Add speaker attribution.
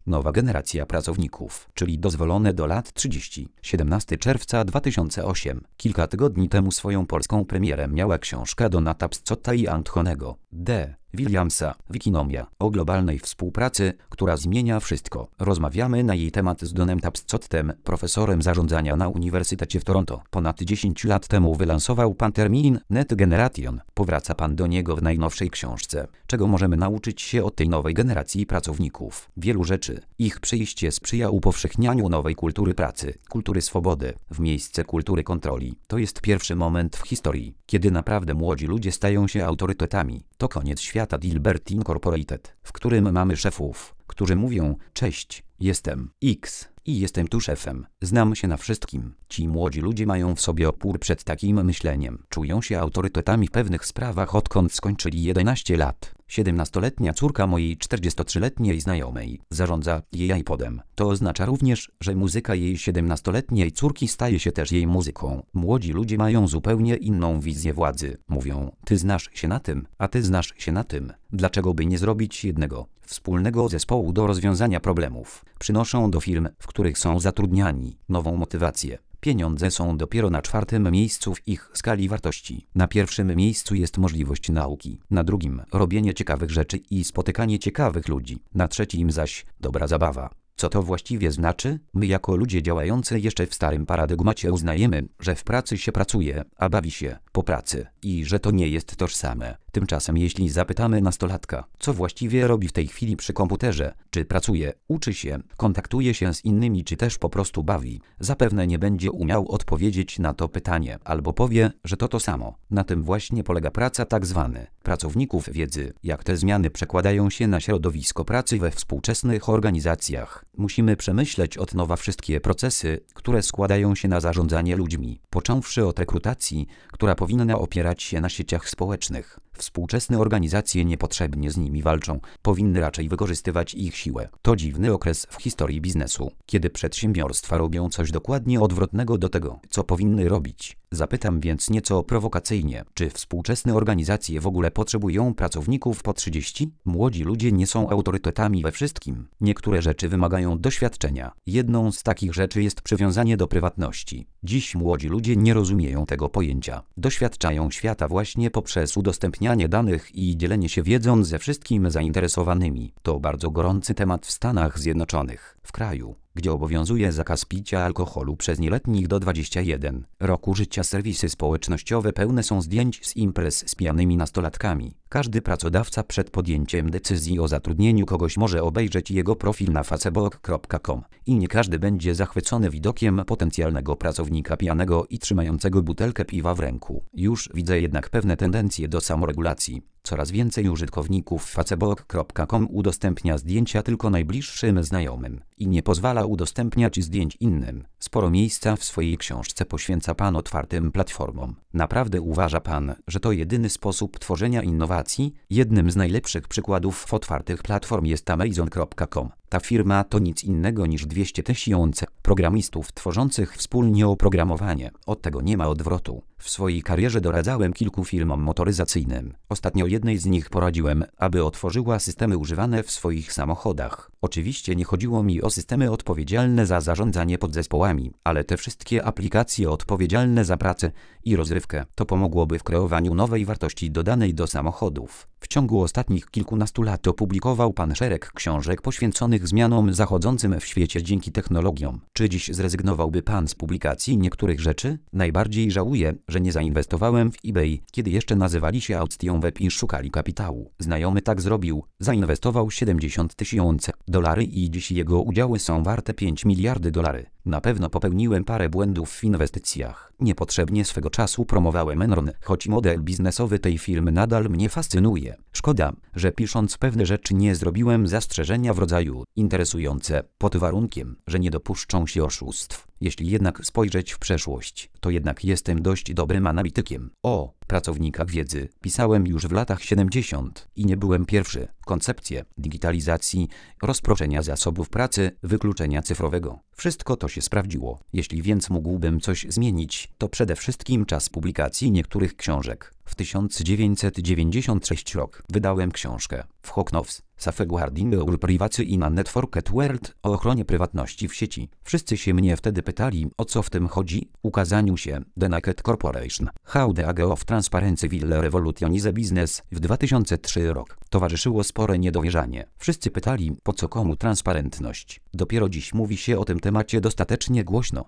Speaker 1: Nowa generacja pracowników, czyli dozwolone do lat 30. 17 czerwca 2008. Kilka tygodni temu swoją polską premierę miała książka Dona Tapscotta i Anthony'ego D. Williamsa, Wikinomia, o globalnej współpracy, która zmienia wszystko. Rozmawiamy na jej temat z Donem Tapscottem, profesorem zarządzania na Uniwersytecie w Toronto. Ponad 10 lat temu wylansował pan termin Net Generation. Powraca pan do niego w najnowszej książce. Czego możemy nauczyć się od tej nowej generacji pracowników? Wielu rzeczy. Ich przyjście sprzyja upowszechnianiu nowej kultury pracy, kultury swobody, w miejsce kultury kontroli. To jest pierwszy moment w historii, kiedy naprawdę młodzi ludzie stają się autorytetami. To koniec świata Dilbert Incorporated, w którym mamy szefów, którzy mówią: cześć, jestem X i jestem tu szefem. Znam się na wszystkim. Ci młodzi ludzie mają w sobie opór przed takim myśleniem. Czują się autorytetami w pewnych sprawach, odkąd skończyli 11 lat. 17-letnia córka mojej 43-letniej znajomej zarządza jej iPodem. To oznacza również, że muzyka jej 17-letniej córki staje się też jej muzyką. Młodzi ludzie mają zupełnie inną wizję władzy. Mówią: ty znasz się na tym, a ty znasz się na tym. Dlaczego by nie zrobić jednego wspólnego zespołu do rozwiązania problemów? Przynoszą do firm, w których są zatrudniani, nową motywację. Pieniądze są dopiero na 4. miejscu w ich skali wartości. Na 1. miejscu jest możliwość nauki. Na 2. robienie ciekawych rzeczy i spotykanie ciekawych ludzi. Na 3. zaś dobra zabawa. Co to właściwie znaczy? My jako ludzie działający jeszcze w starym paradygmacie uznajemy, że w pracy się pracuje, a bawi się po pracy i że to nie jest tożsame. Tymczasem jeśli zapytamy nastolatka, co właściwie robi w tej chwili przy komputerze, czy pracuje, uczy się, kontaktuje się z innymi, czy też po prostu bawi, zapewne nie będzie umiał odpowiedzieć na to pytanie, albo powie, że to samo. Na tym właśnie polega praca tzw. pracowników wiedzy. Jak te zmiany przekładają się na środowisko pracy we współczesnych organizacjach? Musimy przemyśleć od nowa wszystkie procesy, które składają się na zarządzanie ludźmi, począwszy od rekrutacji, która powinna opierać się na sieciach społecznych. Współczesne organizacje niepotrzebnie z nimi walczą, powinny raczej wykorzystywać ich siłę. To dziwny okres w historii biznesu, kiedy przedsiębiorstwa robią coś dokładnie odwrotnego do tego, co powinny robić. Zapytam więc nieco prowokacyjnie, czy współczesne organizacje w ogóle potrzebują pracowników po 30? Młodzi ludzie nie są autorytetami we wszystkim. Niektóre rzeczy wymagają doświadczenia. Jedną z takich rzeczy jest przywiązanie do prywatności. Dziś młodzi ludzie nie rozumieją tego pojęcia. Doświadczają świata właśnie poprzez udostępnianie danych i dzielenie się wiedzą ze wszystkimi zainteresowanymi. To bardzo gorący temat w Stanach Zjednoczonych, w kraju, gdzie obowiązuje zakaz picia alkoholu przez nieletnich do 21 roku życia. Serwisy społecznościowe pełne są zdjęć z imprez z pijanymi nastolatkami. Każdy pracodawca przed podjęciem decyzji o zatrudnieniu kogoś może obejrzeć jego profil na facebook.com i nie każdy będzie zachwycony widokiem potencjalnego pracownika pijanego i trzymającego butelkę piwa w ręku. Już widzę jednak pewne tendencje do samoregulacji. Coraz więcej użytkowników facebook.com udostępnia zdjęcia tylko najbliższym znajomym i nie pozwala udostępniać zdjęć innym. Sporo miejsca w swojej książce poświęca pan otwartym platformom. Naprawdę uważa pan, że to jedyny sposób tworzenia innowacji? Jednym z najlepszych przykładów otwartych platform jest Amazon.com. Ta firma to nic innego niż 200 000 programistów tworzących wspólnie oprogramowanie. Od tego nie ma odwrotu. W swojej karierze doradzałem kilku firmom motoryzacyjnym. Ostatnio jednej z nich poradziłem, aby otworzyła systemy używane w swoich samochodach. Oczywiście nie chodziło mi o systemy odpowiedzialne za zarządzanie podzespołami, ale te wszystkie aplikacje odpowiedzialne za pracę i rozrywkę. To pomogłoby w kreowaniu nowej wartości dodanej do samochodów. W ciągu ostatnich kilkunastu lat opublikował pan szereg książek poświęconych zmianom zachodzącym w świecie dzięki technologiom. Czy dziś zrezygnowałby pan z publikacji niektórych rzeczy? Najbardziej żałuję, że nie zainwestowałem w eBay, kiedy jeszcze nazywali się Aukcją Web i szukali kapitału. Znajomy tak zrobił. Zainwestował $70 000 i dziś jego udziały są warte $5 miliardy. Na pewno popełniłem parę błędów w inwestycjach. Niepotrzebnie swego czasu promowałem Enron, choć model biznesowy tej firmy nadal mnie fascynuje. Szkoda, że pisząc pewne rzeczy nie zrobiłem zastrzeżenia w rodzaju interesujące, pod warunkiem, że nie dopuszczą się oszustw. Jeśli jednak spojrzeć w przeszłość, to jednak jestem dość dobrym analitykiem. O pracownikach wiedzy pisałem już w latach 70. i nie byłem pierwszy. Koncepcje digitalizacji, rozproszenia zasobów pracy, wykluczenia cyfrowego. Wszystko to się sprawdziło. Jeśli więc mógłbym coś zmienić, to przede wszystkim czas publikacji niektórych książek. W 1996 rok wydałem książkę w Hocknows, Safeguarding Our Privacy in a Networked World o ochronie prywatności w sieci. Wszyscy się mnie wtedy pytali, o co w tym chodzi. Ukazaniu się The Naked Corporation, How the Age of Transparency Will Revolutionize Business w 2003 rok. Towarzyszyło spore niedowierzanie. Wszyscy pytali, po co komu transparentność. Dopiero dziś mówi się o tym temacie dostatecznie głośno.